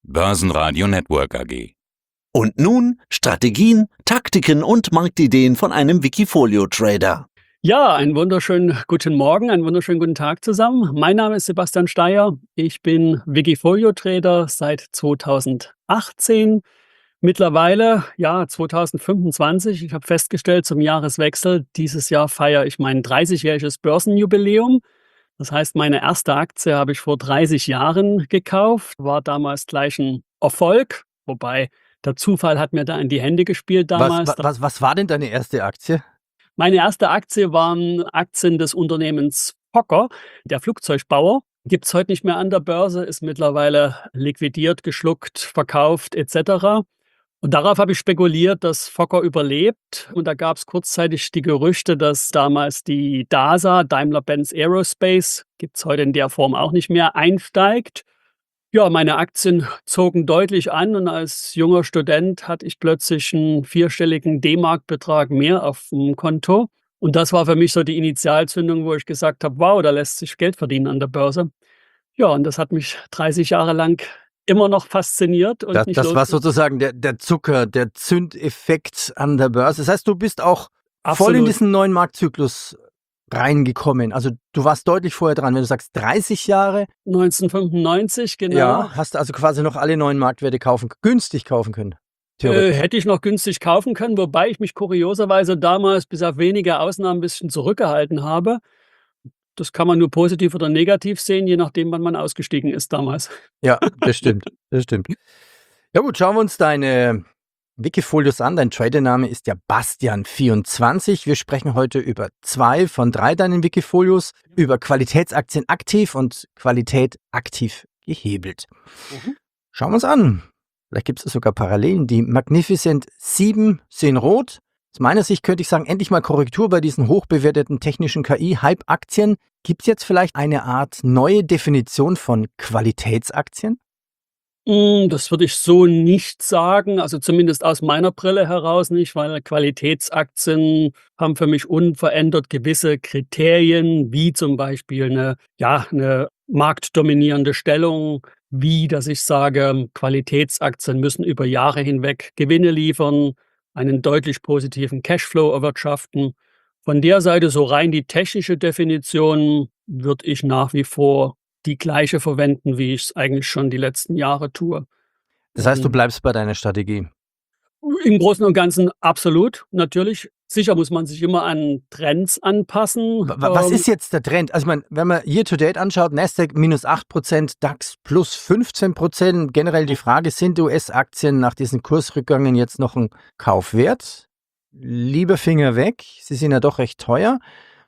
Börsenradio Network AG. Und nun Strategien, Taktiken und Marktideen von einem Wikifolio-Trader. Ja, einen wunderschönen guten Morgen, einen wunderschönen guten Tag zusammen. Mein Name ist Sebastian Steyer. Ich bin Wikifolio-Trader seit 2018. Mittlerweile, 2025. Ich habe festgestellt, zum Jahreswechsel, dieses Jahr feiere ich mein 30-jähriges Börsenjubiläum. Das heißt, meine erste Aktie habe ich vor 30 Jahren gekauft, war damals gleich ein Erfolg, wobei der Zufall hat mir da in die Hände gespielt damals. Was war denn deine erste Aktie? Meine erste Aktie waren Aktien des Unternehmens Fokker, der Flugzeugbauer. Gibt es heute nicht mehr an der Börse, ist mittlerweile liquidiert, geschluckt, verkauft etc. Und darauf habe ich spekuliert, dass Fokker überlebt. Und da gab es kurzzeitig die Gerüchte, dass damals die DASA, Daimler-Benz Aerospace, gibt es heute in der Form auch nicht mehr, einsteigt. Ja, meine Aktien zogen deutlich an und als junger Student hatte ich plötzlich einen vierstelligen D-Mark-Betrag mehr auf dem Konto. Und das war für mich so die Initialzündung, wo ich gesagt habe, wow, da lässt sich Geld verdienen an der Börse. Ja, und das hat mich 30 Jahre lang immer noch fasziniert. Und Das war sozusagen der Zucker, der Zündeffekt an der Börse. Das heißt, du bist auch voll in diesen neuen Marktzyklus reingekommen. Also du warst deutlich vorher dran, wenn du sagst 30 Jahre. 1995, genau. Ja, hast du also quasi noch alle neuen Marktwerte günstig kaufen können. Hätte ich noch günstig kaufen können, wobei ich mich kurioserweise damals bis auf wenige Ausnahmen ein bisschen zurückgehalten habe. Das kann man nur positiv oder negativ sehen, je nachdem, wann man ausgestiegen ist damals. Ja, das stimmt. Das stimmt. Ja gut, schauen wir uns deine Wikifolios an. Dein Tradername ist ja Bastian24. Wir sprechen heute über 2 von 3 deinen Wikifolios, über Qualitätsaktien aktiv und Qualität aktiv gehebelt. Schauen wir uns an. Vielleicht gibt es sogar Parallelen. Die Magnificent 7 sehen rot. Aus meiner Sicht könnte ich sagen, endlich mal Korrektur bei diesen hochbewerteten technischen KI-Hype-Aktien. Gibt es jetzt vielleicht eine Art neue Definition von Qualitätsaktien? Das würde ich so nicht sagen, also zumindest aus meiner Brille heraus nicht, weil Qualitätsaktien haben für mich unverändert gewisse Kriterien, wie zum Beispiel eine marktdominierende Stellung, wie, dass ich sage, Qualitätsaktien müssen über Jahre hinweg Gewinne liefern, einen deutlich positiven Cashflow erwirtschaften. Von der Seite so rein die technische Definition würde ich nach wie vor die gleiche verwenden, wie ich es eigentlich schon die letzten Jahre tue. Das heißt, du bleibst bei deiner Strategie? Im Großen und Ganzen absolut, natürlich. Sicher muss man sich immer an Trends anpassen. Was ist jetzt der Trend? Also ich meine, wenn man Year-to-Date anschaut, Nasdaq minus 8%, DAX plus 15%. Generell die Frage, sind US-Aktien nach diesen Kursrückgängen jetzt noch ein Kaufwert? Lieber Finger weg, sie sind ja doch recht teuer.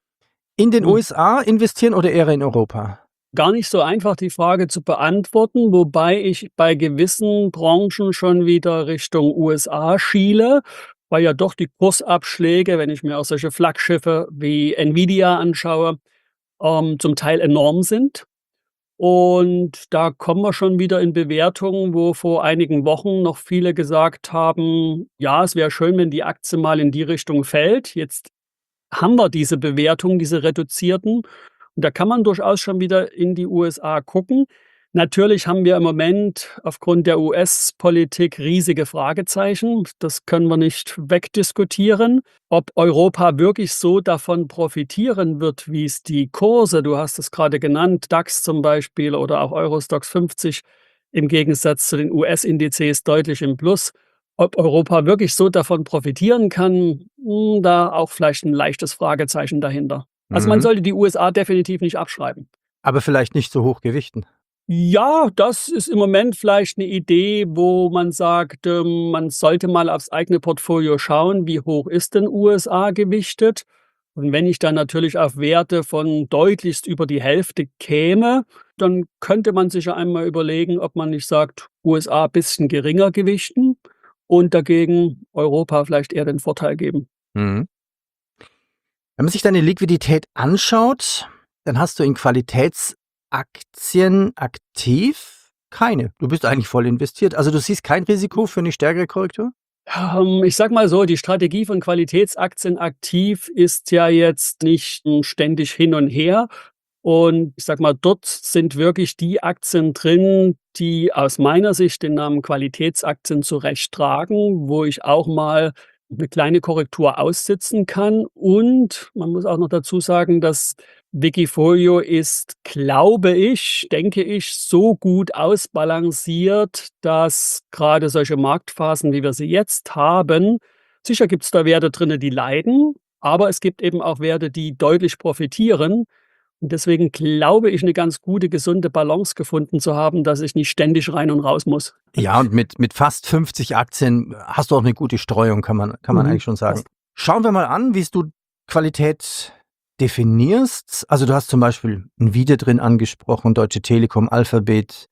In den USA investieren oder eher in Europa? Gar nicht so einfach, die Frage zu beantworten, wobei ich bei gewissen Branchen schon wieder Richtung USA schiele, weil ja doch die Kursabschläge, wenn ich mir auch solche Flaggschiffe wie Nvidia anschaue, zum Teil enorm sind. Und da kommen wir schon wieder in Bewertungen, wo vor einigen Wochen noch viele gesagt haben, ja, es wäre schön, wenn die Aktie mal in die Richtung fällt. Jetzt haben wir diese Bewertungen, diese reduzierten. Und da kann man durchaus schon wieder in die USA gucken. Natürlich haben wir im Moment aufgrund der US-Politik riesige Fragezeichen. Das können wir nicht wegdiskutieren. Ob Europa wirklich so davon profitieren wird, wie es die Kurse, du hast es gerade genannt, DAX zum Beispiel oder auch Eurostoxx 50 im Gegensatz zu den US-Indizes deutlich im Plus. Ob Europa wirklich so davon profitieren kann, da auch vielleicht ein leichtes Fragezeichen dahinter. Also man sollte die USA definitiv nicht abschreiben. Aber vielleicht nicht so hoch gewichten. Ja, das ist im Moment vielleicht eine Idee, wo man sagt, man sollte mal aufs eigene Portfolio schauen, wie hoch ist denn USA gewichtet. Und wenn ich dann natürlich auf Werte von deutlichst über die Hälfte käme, dann könnte man sich ja einmal überlegen, ob man nicht sagt, USA ein bisschen geringer gewichten und dagegen Europa vielleicht eher den Vorteil geben. Wenn man sich deine Liquidität anschaut, dann hast du in Qualitätsaktien aktiv keine. Du bist eigentlich voll investiert. Also du siehst kein Risiko für eine stärkere Korrektur? Ich sag mal so, die Strategie von Qualitätsaktien aktiv ist ja jetzt nicht ständig hin und her. Und ich sage mal, dort sind wirklich die Aktien drin, die aus meiner Sicht den Namen Qualitätsaktien zu Recht tragen, wo ich auch mal eine kleine Korrektur aussitzen kann. Und man muss auch noch dazu sagen, dass Wikifolio ist, glaube ich, denke ich, so gut ausbalanciert, dass gerade solche Marktphasen, wie wir sie jetzt haben, sicher gibt es da Werte drin, die leiden, aber es gibt eben auch Werte, die deutlich profitieren. Und deswegen glaube ich, eine ganz gute, gesunde Balance gefunden zu haben, dass ich nicht ständig rein und raus muss. Ja, und mit fast 50 Aktien hast du auch eine gute Streuung, kann man eigentlich schon sagen. Schauen wir mal an, wie du Qualität definierst. Also du hast zum Beispiel Nvidia drin angesprochen, Deutsche Telekom, Alphabet,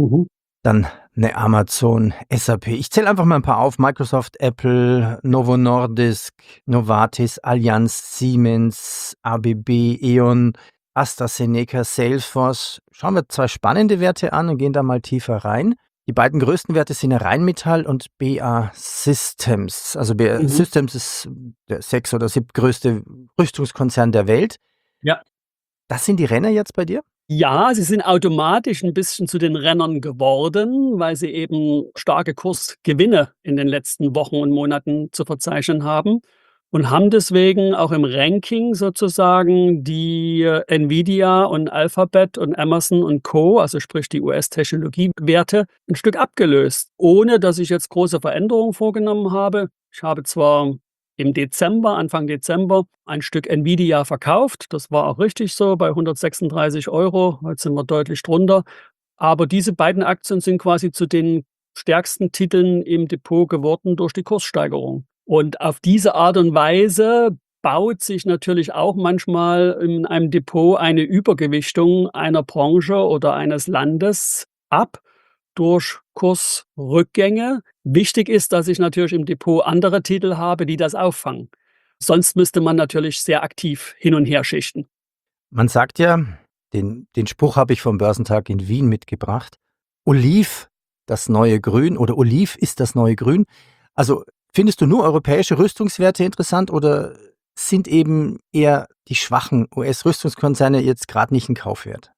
dann eine Amazon, SAP. Ich zähle einfach mal ein paar auf. Microsoft, Apple, Novo Nordisk, Novartis, Allianz, Siemens, ABB, E.ON, AstraZeneca, Salesforce. Schauen wir 2 spannende Werte an und gehen da mal tiefer rein. Die beiden größten Werte sind ja Rheinmetall und BA Systems. Also BA Systems ist der 6. oder 7. größte Rüstungskonzern der Welt. Ja. Das sind die Renner jetzt bei dir? Ja, sie sind automatisch ein bisschen zu den Rennern geworden, weil sie eben starke Kursgewinne in den letzten Wochen und Monaten zu verzeichnen haben und haben deswegen auch im Ranking sozusagen die Nvidia und Alphabet und Amazon und Co., also sprich die US-Technologiewerte, ein Stück abgelöst, ohne dass ich jetzt große Veränderungen vorgenommen habe. Ich habe zwar im Dezember, Anfang Dezember, ein Stück Nvidia verkauft. Das war auch richtig so, bei 136 €. Heute sind wir deutlich drunter. Aber diese beiden Aktien sind quasi zu den stärksten Titeln im Depot geworden durch die Kurssteigerung. Und auf diese Art und Weise baut sich natürlich auch manchmal in einem Depot eine Übergewichtung einer Branche oder eines Landes ab durch Kursrückgänge. Wichtig ist, dass ich natürlich im Depot andere Titel habe, die das auffangen. Sonst müsste man natürlich sehr aktiv hin und her schichten. Man sagt ja, den Spruch habe ich vom Börsentag in Wien mitgebracht, Oliv, das neue Grün, oder Oliv ist das neue Grün. Also findest du nur europäische Rüstungswerte interessant oder sind eben eher die schwachen US-Rüstungskonzerne jetzt gerade nicht ein Kaufwert?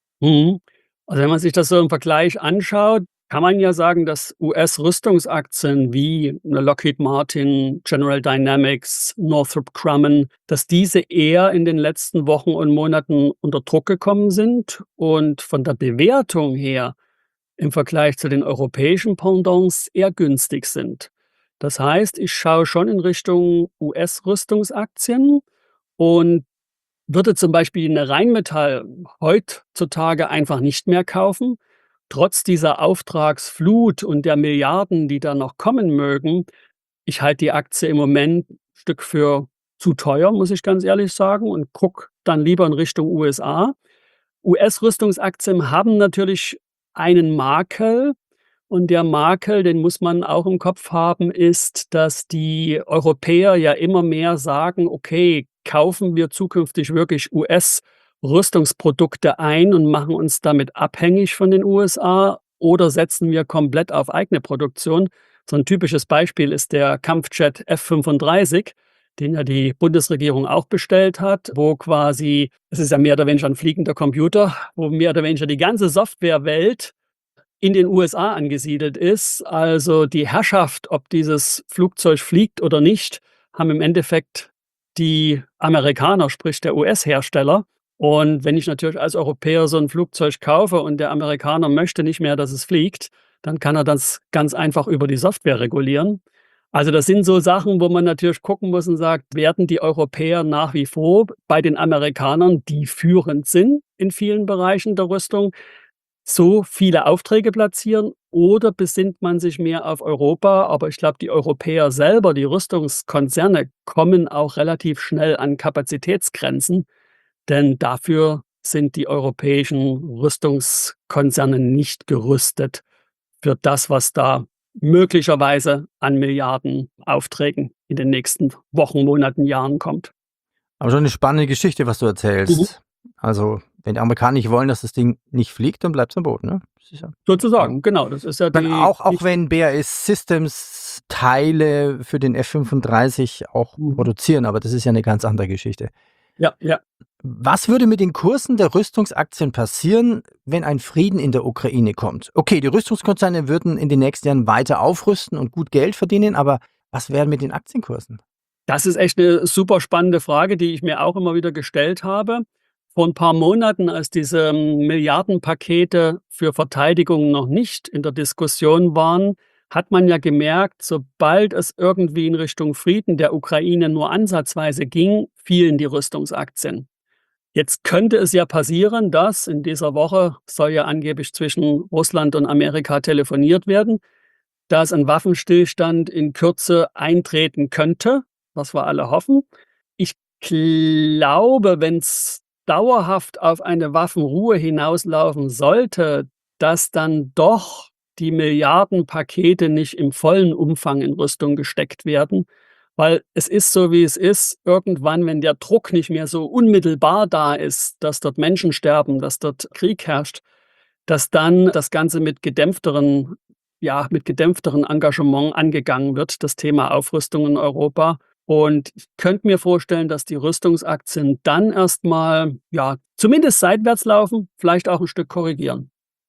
Also wenn man sich das so im Vergleich anschaut, kann man ja sagen, dass US-Rüstungsaktien wie eine Lockheed Martin, General Dynamics, Northrop Grumman, dass diese eher in den letzten Wochen und Monaten unter Druck gekommen sind und von der Bewertung her im Vergleich zu den europäischen Pendants eher günstig sind. Das heißt, ich schaue schon in Richtung US-Rüstungsaktien und würde zum Beispiel eine Rheinmetall heutzutage einfach nicht mehr kaufen. Trotz dieser Auftragsflut und der Milliarden, die da noch kommen mögen, ich halte die Aktie im Moment ein Stück für zu teuer, muss ich ganz ehrlich sagen, und gucke dann lieber in Richtung USA. US-Rüstungsaktien haben natürlich einen Makel. Und der Makel, den muss man auch im Kopf haben, ist, dass die Europäer ja immer mehr sagen, okay, kaufen wir zukünftig wirklich US-Rüstungsprodukte ein und machen uns damit abhängig von den USA oder setzen wir komplett auf eigene Produktion? So ein typisches Beispiel ist der Kampfjet F-35, den ja die Bundesregierung auch bestellt hat, wo quasi, es ist ja mehr oder weniger ein fliegender Computer, wo mehr oder weniger die ganze Softwarewelt in den USA angesiedelt ist. Also die Herrschaft, ob dieses Flugzeug fliegt oder nicht, haben im Endeffekt die Amerikaner, sprich der US-Hersteller. Und wenn ich natürlich als Europäer so ein Flugzeug kaufe und der Amerikaner möchte nicht mehr, dass es fliegt, dann kann er das ganz einfach über die Software regulieren. Also das sind so Sachen, wo man natürlich gucken muss und sagt, werden die Europäer nach wie vor bei den Amerikanern, die führend sind in vielen Bereichen der Rüstung, so viele Aufträge platzieren oder besinnt man sich mehr auf Europa? Aber ich glaube, die Europäer selber, die Rüstungskonzerne, kommen auch relativ schnell an Kapazitätsgrenzen, denn dafür sind die europäischen Rüstungskonzerne nicht gerüstet für das, was da möglicherweise an Milliarden Aufträgen in den nächsten Wochen, Monaten, Jahren kommt. Aber schon eine spannende Geschichte, was du erzählst. Also wenn die Amerikaner nicht wollen, dass das Ding nicht fliegt, dann bleibt es am Boden, ne? Sozusagen, genau. Das ist ja auch wenn BAS Systems Teile für den F-35 auch produzieren, aber das ist ja eine ganz andere Geschichte. Ja, ja. Was würde mit den Kursen der Rüstungsaktien passieren, wenn ein Frieden in der Ukraine kommt? Okay, die Rüstungskonzerne würden in den nächsten Jahren weiter aufrüsten und gut Geld verdienen, aber was wäre mit den Aktienkursen? Das ist echt eine super spannende Frage, die ich mir auch immer wieder gestellt habe. Vor ein paar Monaten, als diese Milliardenpakete für Verteidigung noch nicht in der Diskussion waren, hat man ja gemerkt, sobald es irgendwie in Richtung Frieden der Ukraine nur ansatzweise ging, fielen die Rüstungsaktien. Jetzt könnte es ja passieren, dass in dieser Woche soll ja angeblich zwischen Russland und Amerika telefoniert werden, dass ein Waffenstillstand in Kürze eintreten könnte, was wir alle hoffen. Ich glaube, wenn es dauerhaft auf eine Waffenruhe hinauslaufen sollte, dass dann doch die Milliardenpakete nicht im vollen Umfang in Rüstung gesteckt werden. Weil es ist so, wie es ist. Irgendwann, wenn der Druck nicht mehr so unmittelbar da ist, dass dort Menschen sterben, dass dort Krieg herrscht, dass dann das Ganze mit gedämpfteren Engagement angegangen wird, das Thema Aufrüstung in Europa. Und ich könnte mir vorstellen, dass die Rüstungsaktien dann erstmal, zumindest seitwärts laufen, vielleicht auch ein Stück korrigieren.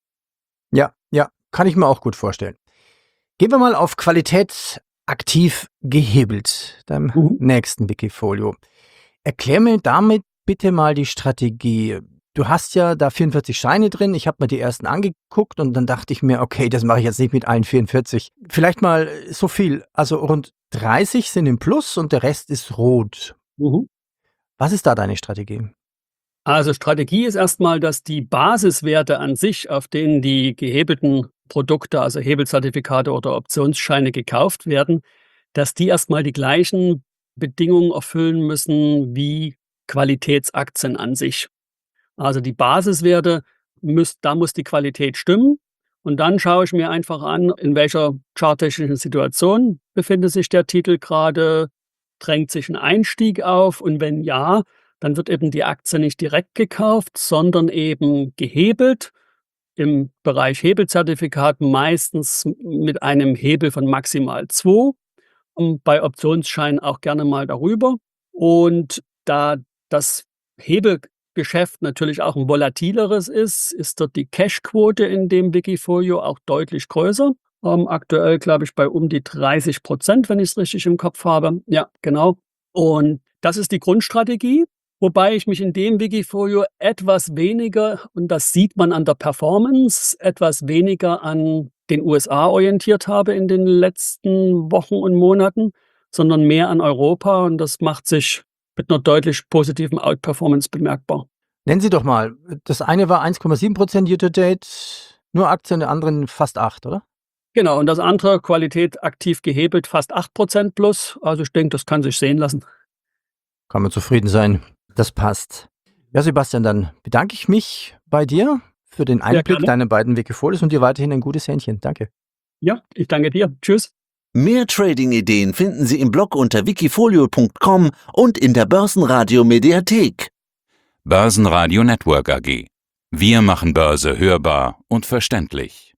Ja, kann ich mir auch gut vorstellen. Gehen wir mal auf Qualität aktiv gehebelt, deinem nächsten Wikifolio. Erklär mir damit bitte mal die Strategie. Du hast ja da 44 Scheine drin. Ich habe mir die ersten angeguckt und dann dachte ich mir, okay, das mache ich jetzt nicht mit allen 44. Vielleicht mal so viel. Also rund 30 sind im Plus und der Rest ist rot. Was ist da deine Strategie? Also Strategie ist erstmal, dass die Basiswerte an sich, auf denen die gehebelten Produkte, also Hebelzertifikate oder Optionsscheine gekauft werden, dass die erstmal die gleichen Bedingungen erfüllen müssen wie Qualitätsaktien an sich. Also die Basiswerte, da muss die Qualität stimmen. Und dann schaue ich mir einfach an, in welcher charttechnischen Situation befindet sich der Titel gerade, drängt sich ein Einstieg auf und wenn ja, dann wird eben die Aktie nicht direkt gekauft, sondern eben gehebelt. Im Bereich Hebelzertifikat meistens mit einem Hebel von maximal 2 und bei Optionsscheinen auch gerne mal darüber. Und da das Hebelgeschäft natürlich auch ein volatileres ist dort die Cashquote in dem Wikifolio auch deutlich größer. Aktuell, glaube ich, bei um die 30%, wenn ich es richtig im Kopf habe. Ja, genau. Und das ist die Grundstrategie. Wobei ich mich in dem Wikifolio etwas weniger, und das sieht man an der Performance, etwas weniger an den USA orientiert habe in den letzten Wochen und Monaten, sondern mehr an Europa. Und das macht sich mit einer deutlich positiven Outperformance bemerkbar. Nennen Sie doch mal, das eine war 1,7% Year-to-Date, nur Aktien, der anderen fast 8, oder? Genau, und das andere, Qualität aktiv gehebelt, fast 8% plus. Also ich denke, das kann sich sehen lassen. Kann man zufrieden sein. Das passt. Ja, Sebastian, dann bedanke ich mich bei dir für den Einblick deiner beiden Wikifolios und dir weiterhin ein gutes Händchen. Danke. Ja, ich danke dir. Tschüss. Mehr Trading-Ideen finden Sie im Blog unter wikifolio.com und in der Börsenradio Mediathek. Börsenradio Network AG. Wir machen Börse hörbar und verständlich.